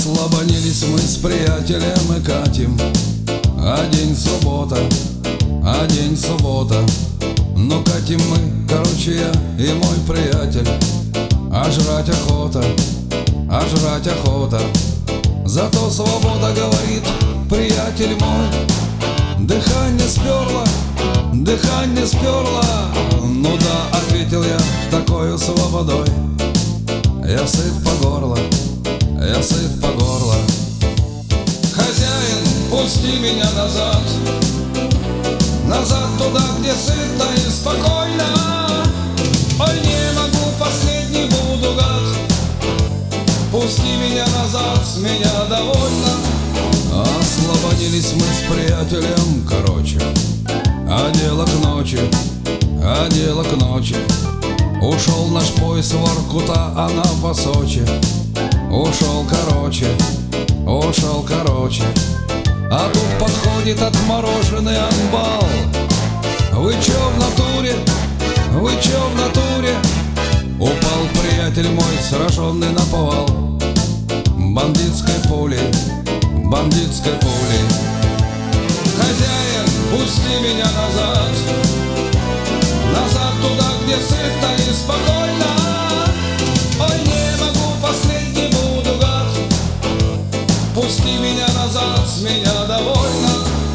Ослабонились мы с приятелем и катим. А день суббота, а день суббота. Но катим мы, короче, я и мой приятель. А жрать охота, а жрать охота. Зато свобода, говорит приятель мой. Дыхание сперло, дыхание сперло. Ну да, ответил я такою свободой. Я сыт по горло, я сыт по горло. Хозяин, пусти меня назад, назад туда, где сытно и спокойно. Ой, не могу, последний буду гад. Пусти меня назад, с меня довольно. Ослободились мы с приятелем, короче. А дело к ночи, а дело к ночи. Ушел наш поезд в Воркута, она по Сочи. Ушел короче, ушел короче. А тут подходит отмороженный амбал. Вы чё в натуре, вы чё в натуре? Упал приятель мой, сраженный наповал. Бандитской пулей, бандитской пулей. Хозяин, пусти меня назад, назад туда, где сытно и спокойно. Ой, не могу, последний буду гад. Пусти меня назад, с меня довольно.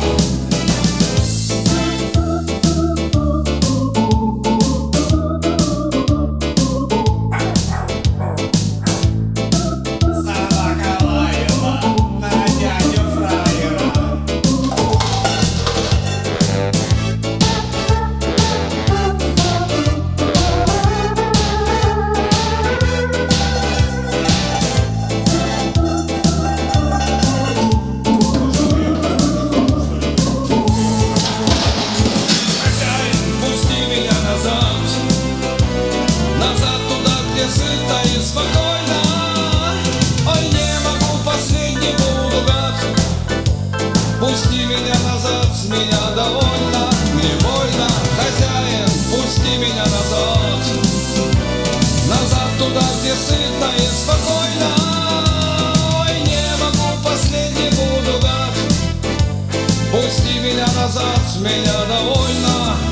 Назад туда, где сыто и спокойно. Ой, не могу, последний буду гад. Пусти меня назад, с меня довольно. Мне больно, хозяин, пусти меня назад, назад туда, где сыто и спокойно. Ой, не могу, последний буду гад. Пусти меня назад, с меня довольно.